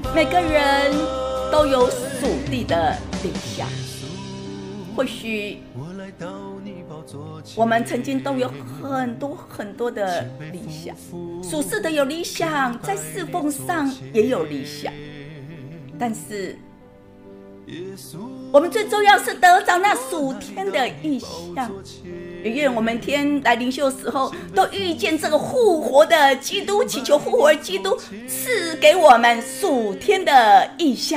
每个人都有属地的理想，或许我们曾经都有很多的理想，属世的有理想，在侍奉上也有理想，但是我们最重要是得着那属天的意象。也愿我们天来灵修的时候，都遇见这个复活的基督，祈求复活的基督赐给我们属天的意象。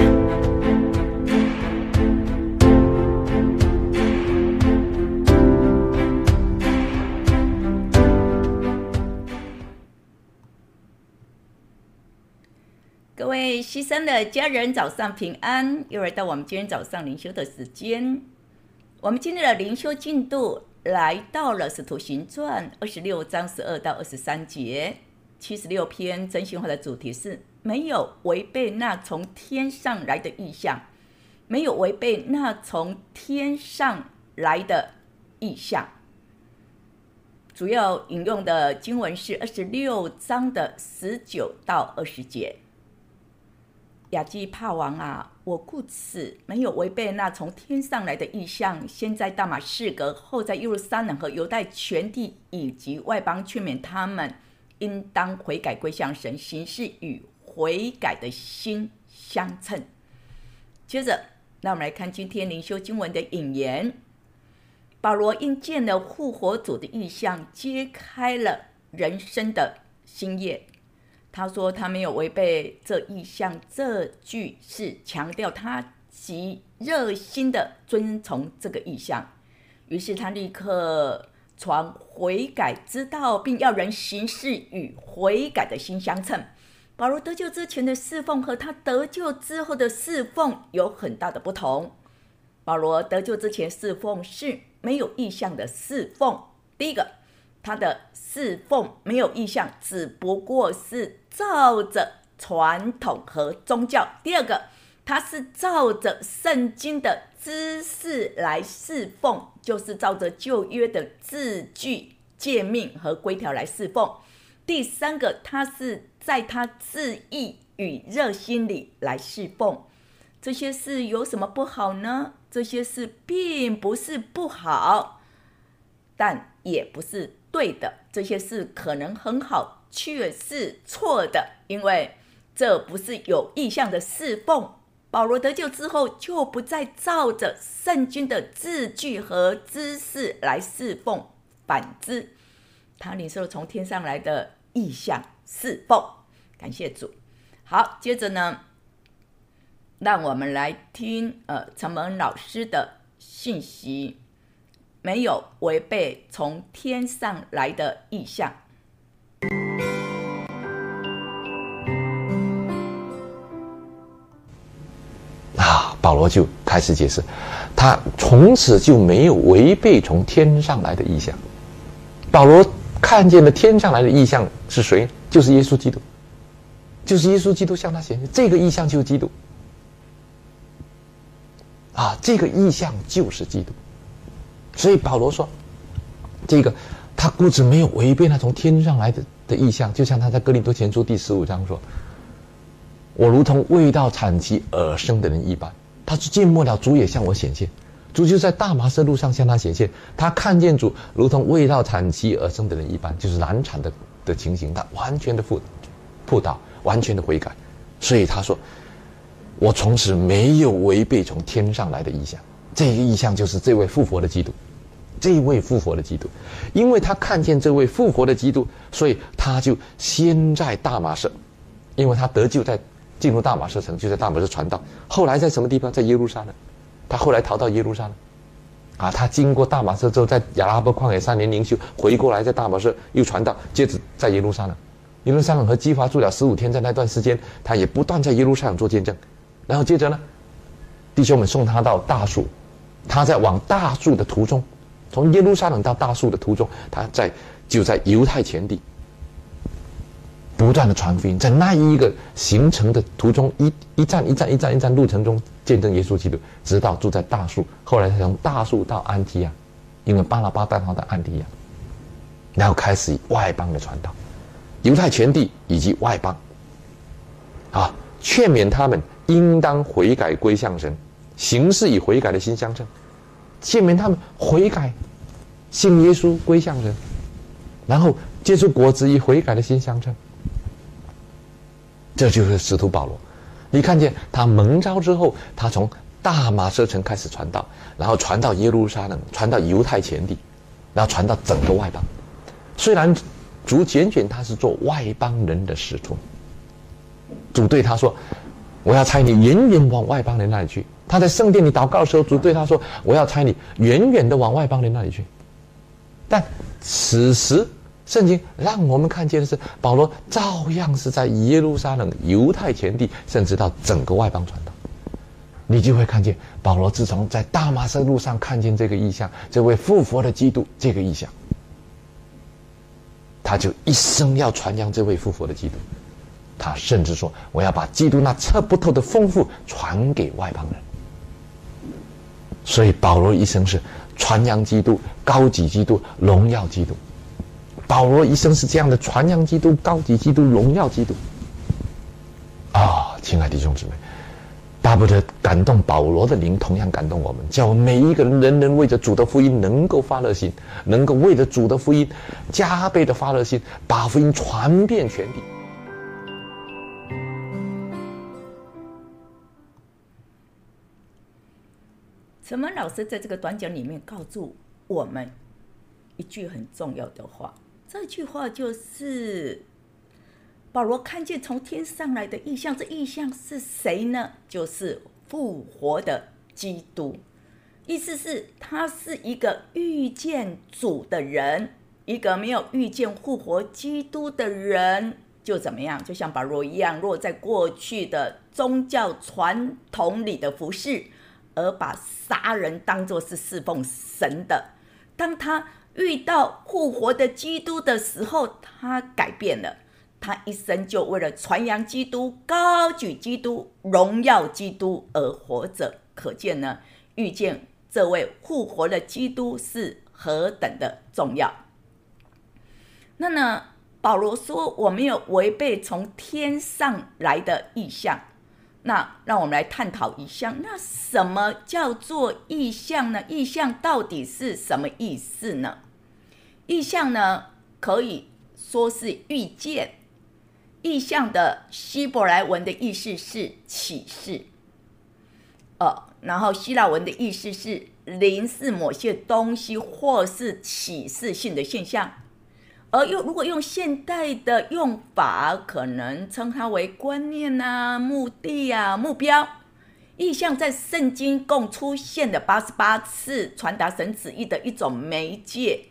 各位牺牲的家人，早上平安！又来到我们今天早上灵修的时间。我们今天的灵修进度来到了《使徒行传》26章12到23节，76篇真心话的主题是：没有违背那从天上来的意象，没有违背那从天上来的意象。主要引用的经文是26章的19到20节。亚基帕王啊，我故此没有违背那从天上来的意象，先在大马士革，后在耶路撒冷和犹太全地以及外邦劝勉他们，应当悔改归向神，行事与悔改的心相称。接着，让我们来看今天灵修经文的引言。保罗因见了复活主的意象，揭开了人生的新页。他说他没有违背这意象，这句是强调他极热心的遵从这个意象。于是他立刻传悔改之道，并要人行事与悔改的心相称。保罗得救之前的侍奉和他得救之后的侍奉有很大的不同。保罗得救之前侍奉是没有意象的侍奉。第一个，他的侍奉没有意象，只不过是照着传统和宗教。第二个，他是照着圣经的知识来侍奉，就是照着旧约的字句、诫命和规条来侍奉。第三个，他是在他志意与热心里来侍奉。这些事有什么不好呢？这些事并不是不好，但也不是对的。这些事可能很好，却是错的，因为这不是有意象的侍奉。保罗得救之后，就不再照着圣经的字句和知识来侍奉，反之，他领受了从天上来的意象侍奉。感谢主。好，接着呢，让我们来听陈蒙老师的信息。没有违背从天上来的意象。 保罗就开始解释，他从此就没有违背从天上来的意象。保罗看见了天上来的意象是谁？就是耶稣基督，就是耶稣基督向他显现，这个意象就是基督这个意象就是基督。所以保罗说，这个他不止没有违背那从天上来的意象，就像他在哥林多前书第15章说，我如同未到产期而生的人一般。他见末了，主也向我显现。主就在大马色路上向他显现，他看见主如同未到产期而生的人一般，就是难产的情形，他完全的扑倒，完全的悔改。所以他说，我从此没有违背从天上来的意象。这个意象就是这位复活的基督，这位复活的基督。因为他看见这位复活的基督，所以他就先在大马色，因为他得救在进入大马色城，就在大马色传道。后来在什么地方？在耶路撒冷。他后来逃到耶路撒冷他经过大马色之后，在亚拉伯旷野3年灵修，回过来在大马色又传道，接着在耶路撒冷。耶路撒冷和基法住了15天，在那段时间他也不断在耶路撒冷做见证。然后接着呢，弟兄们送他到大树，他在往大树的途中，从耶路撒冷到大树的途中，他就在犹太全地不断的传福音，在那一个行程的途中，一站路程中见证耶稣基督，直到住在大树。后来他从大树到安提亚，因为巴拿巴带他到安提亚，然后开始以外邦的传道，犹太全地以及外邦劝勉他们应当悔改归向神，行事以悔改的心相称。劝勉他们悔改，信耶稣归向神，然后结出果子以悔改的心相称。这就是使徒保罗。你看见他蒙召之后，他从大马色城开始传道，然后传到耶路撒冷，传到犹太全地，然后传到整个外邦。虽然主拣选他是做外邦人的使徒，主对他说，我要差你远远往外邦人那里去。他在圣殿里祷告的时候，主对他说，我要差你远远的往外邦人那里去。但此时圣经让我们看见的是，保罗照样是在耶路撒冷、犹太全地，甚至到整个外邦传道。你就会看见保罗自从在大马色路上看见这个异象，这位复活的基督这个异象，他就一生要传扬这位复活的基督。他甚至说，我要把基督那测不透的丰富传给外邦人。所以保罗一生是传扬基督、高举基督、荣耀基督。保罗一生是这样的传扬基督、高举基督、荣耀基督。亲爱的弟兄姊妹，巴不得感动保罗的灵，同样感动我们，叫每一个人为着主的福音能够发热心，能够为着主的福音加倍的发热心，把福音传遍全地。 陈文老师在这个短讲里面告诉我们一句很重要的话，这句话就是保罗看见从天上来的异象，这异象是谁呢？就是复活的基督。意思是他是一个遇见主的人，一个没有遇见复活基督的人就怎么样？就像保罗一样，若在过去的宗教传统里的服事，而把杀人当作是侍奉神的，当他遇到复活的基督的时候，他改变了，他一生就为了传扬基督、高举基督、荣耀基督而活着。可见呢，遇见这位复活的基督是何等的重要。那呢，保罗说我没有违背从天上来的异象。那让我们来探讨异象。那什么叫做异象呢？异象到底是什么意思呢？异象呢，可以说是预见。异象的希伯来文的意思是启示，然后希腊文的意思是临视某些东西或是启示性的现象。而如果用现代的用法，可能称它为观念啊、目的啊、目标。异象在圣经共出现的88次，传达神旨意的一种媒介，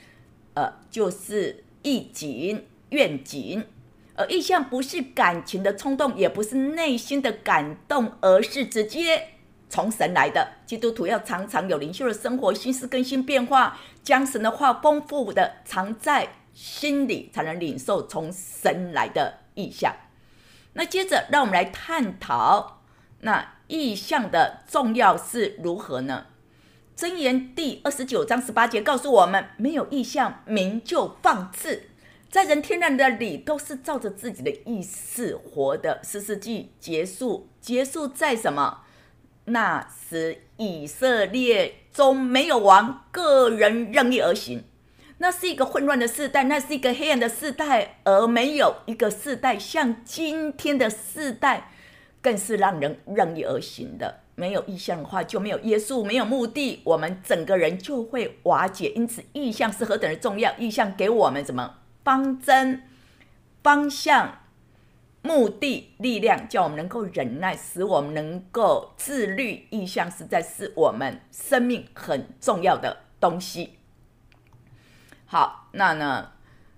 就是意境、愿景。而异象不是感情的冲动，也不是内心的感动，而是直接从神来的。基督徒要常常有灵修的生活，心思更新变化，将神的话丰富的藏在心里，才能领受从神来的异象。那接着让我们来探讨，那异象的重要是如何呢？箴言第29章18节告诉我们，没有异象，民就放肆。在人天然的理都是照着自己的意思活的。士师记结束在什么？那时以色列中没有王，个人任意而行。那是一个混乱的世代，那是一个黑暗的世代，而没有一个世代像今天的世代，更是让人任意而行的。没有异象的话，就没有耶稣，没有目的，我们整个人就会瓦解。因此异象是何等的重要，异象给我们什么方针、方向、目的、力量，叫我们能够忍耐，使我们能够自律。异象实在是我们生命很重要的东西。好，那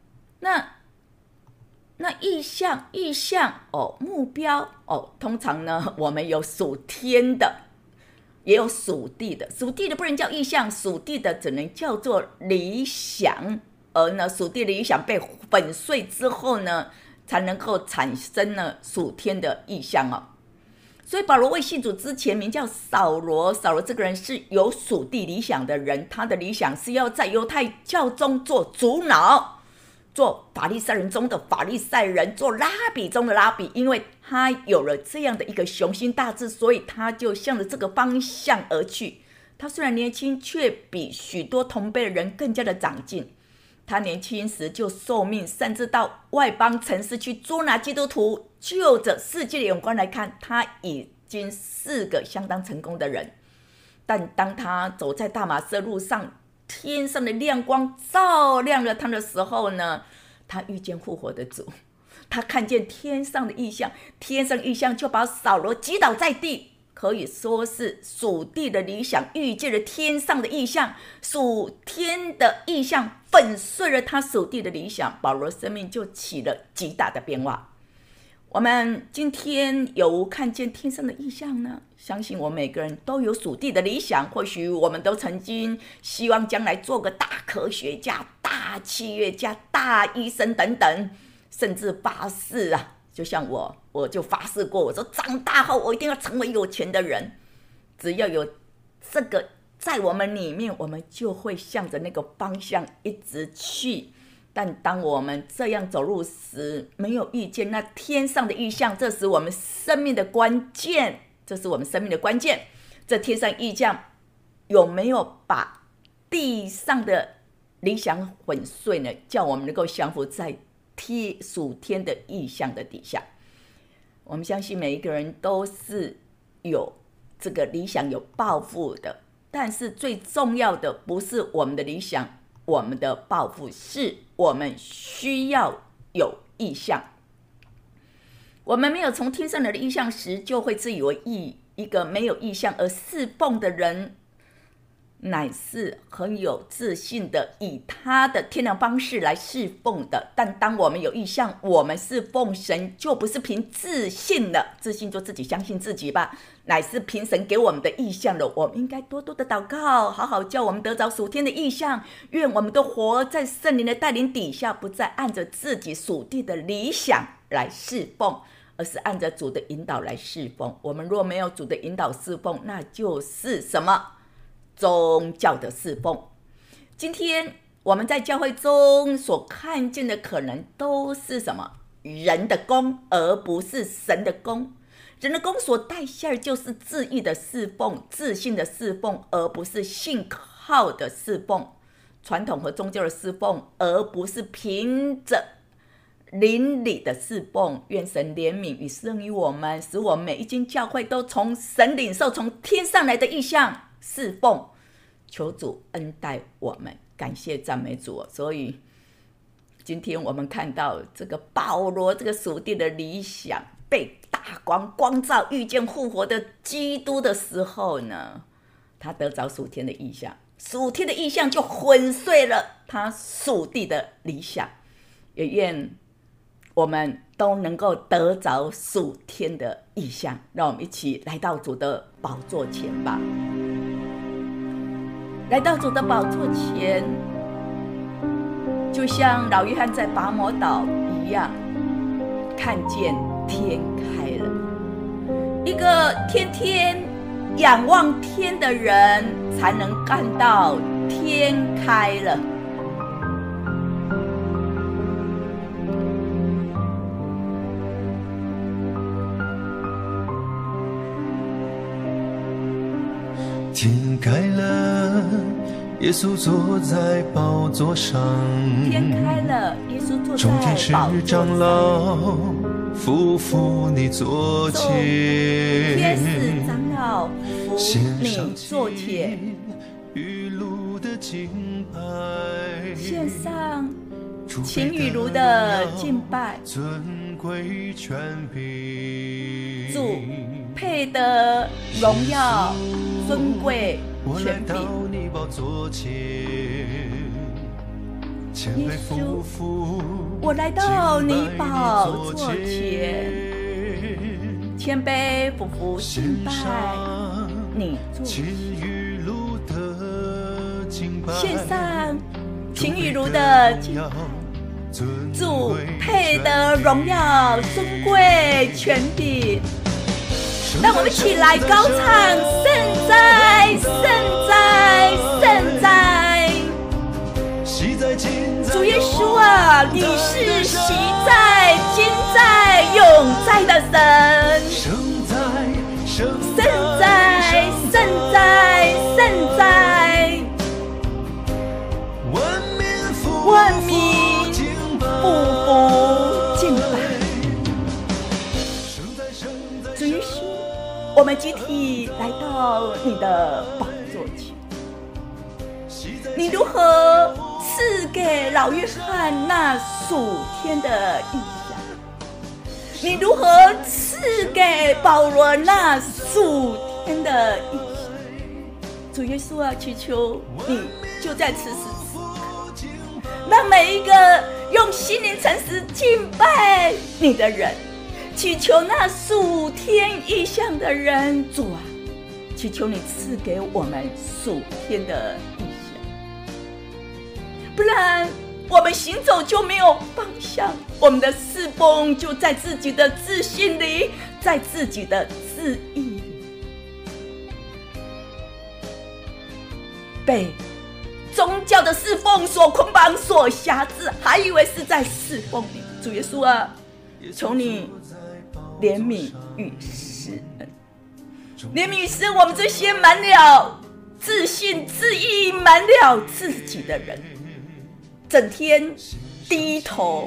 意象目标通常呢，我们有属天的，也有属地的。属地的不能叫意象，属地的只能叫做理想。而呢，属地的理想被粉碎之后呢，才能够产生呢属天的意象所以保罗未信主之前名叫扫罗，扫罗这个人是有属地理想的人，他的理想是要在犹太教中做主脑， 做法利赛人中的法利赛人，做拉比中的拉比，因为他有了这样的一个雄心大志，所以他就向着这个方向而去。他虽然年轻，却比许多同辈的人更加的长进。他年轻时就受命，甚至到外邦城市去捉拿基督徒。就着世界的眼光来看，他已经是个相当成功的人。但当他走在大马色路上，天上的亮光照亮了他的时候呢，他遇见复活的主，他看见天上的异象，天上的异象就把扫罗击倒在地。可以说是属地的理想遇见了天上的异象，属天的异象粉碎了他属地的理想，保罗生命就起了极大的变化。我们今天有无看见天上的异象呢？相信我们每个人都有属地的理想，或许我们都曾经希望将来做个大科学家、大企业家、大医生等等，甚至发誓啊，就像我就发誓过，我说长大后我一定要成为有钱的人。只要有这个在我们里面，我们就会向着那个方向一直去。但当我们这样走路时，没有遇见那天上的异象，这是我们生命的关键，这是我们生命的关键。这天上异象有没有把地上的理想粉碎呢？叫我们能够降服在属天的异象的底下。我们相信每一个人都是有这个理想、有抱负的，但是最重要的不是我们的理想、我们的抱负，是我们需要有意向。我们没有从天上来的意向时，就会自以为意。一个没有意向而侍奉的人，乃是很有自信的，以他的天然方式来侍奉的。但当我们有意向，我们侍奉神就不是凭自信了，自信就自己相信自己吧，乃是凭神给我们的意向了。我们应该多多的祷告，好好叫我们得着属天的意向。愿我们都活在圣灵的带领底下，不再按着自己属地的理想来侍奉，而是按着主的引导来侍奉。我们若没有主的引导侍奉，那就是什么？宗教的侍奉。今天我们在教会中所看见的可能都是什么？人的功，而不是神的功。人的功所带下的就是自义的侍奉、自信的侍奉，而不是信靠的侍奉。传统和宗教的侍奉，而不是凭着邻里的侍奉。愿神怜悯与施恩于我们，使我们每一间教会都从神领受从天上来的意象侍奉。求主恩待我们，感谢赞美主。所以今天我们看到这个保罗，这个属地的理想被大光照，遇见复活的基督的时候呢，他得着属天的意象，属天的意象就粉碎了他属地的理想。也愿我们都能够得着属天的意象。让我们一起来到主的宝座前吧。来到主的宝座前，就像老约翰在拔摩岛一样，看见天开了。一个天天仰望天的人，才能看到天开了。 天开了，耶稣坐在宝座上。 天开了，耶稣坐在宝座上。 众天使长老匍匐你座前， 天使长老匍你座前， 雨露的敬拜， 献上情雨如的敬拜。 尊贵权柄， 主配得荣耀尊贵权柄。 你宝座前，谦卑俯伏， 我来到你宝座前，谦卑俯伏敬拜你座前，献上情雨如的敬拜。主配得荣耀尊贵权柄。让我们一起来高唱圣哉圣哉圣哉。 喜在今在主耶稣啊，你是昔在、今在、永在的神， 圣在， 圣在，圣在，圣在，万民匍匐敬拜。主耶稣，我们集体来到你的宝座前，你如何赐给老约翰那属天的意象？你如何赐给保罗那属天的意象？主耶稣啊，祈求你就在此时此刻，让每一个用心灵诚实敬拜你的人，祈求那属天意象的人，主啊，祈求你赐给我们属天的意象，不然我们行走就没有方向，我们的侍奉就在自己的自信里，在自己的自义里，被宗教的侍奉所捆绑、所辖制，还以为是在侍奉你。主耶稣啊，求你怜悯与施恩，怜悯使我们这些满了自信、自义、满了自己的人，整天低头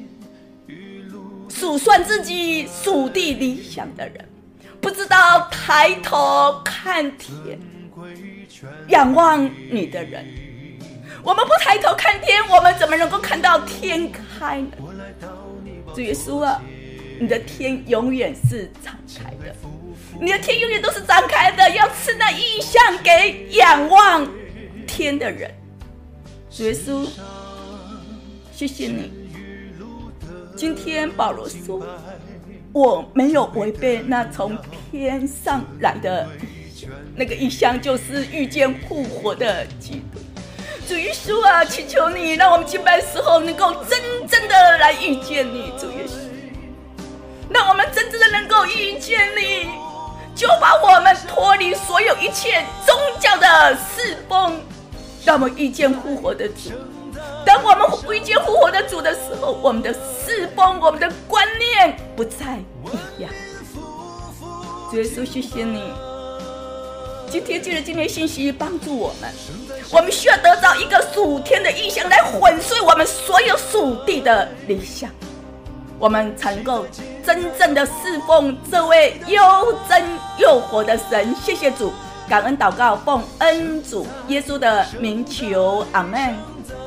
数算自己属地理想的人，不知道抬头看天仰望你的人。我们不抬头看天，我们怎么能够看到天开呢？主耶稣啊，你的天永远是敞开的，你的天永远都是展开的，要赐那意象给仰望天的人。主耶稣，谢谢你。今天保罗说，我没有违背那从天上来的意象，那个意象就是遇见复活的基督。主耶稣啊，祈求你让我们敬拜的时候能够真正的来遇见你。主耶稣，让我们真正的能够遇见你，就把我们脱离所有一切宗教的侍奉，让我们遇见复活的主。当我们遇见复活的主的时候，我们的侍奉、我们的观念不再一样。主耶稣，谢谢你今天借着今天信息帮助我们，我们需要得到一个属天的意象来粉碎我们所有属地的理想，我们才能够真正的侍奉这位又真又活的神。谢谢主，感恩祷告，奉恩主耶稣的名求，阿们。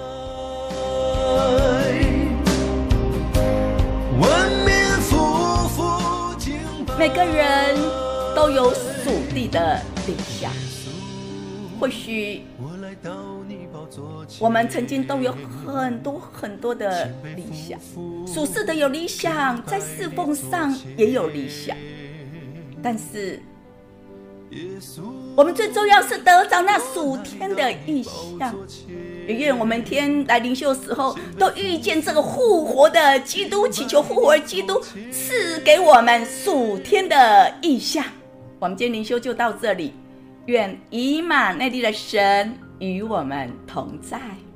每个人都有属地的理想，或许我们曾经都有很多的理想，属世的有理想，在侍奉上也有理想，但是我们最重要是得着那属天的意象。也愿我们天来灵修的时候都遇见这个复活的基督，祈求复活的基督赐给我们属天的意象。我们今天灵修就到这里，愿以马内利的神与我们同在。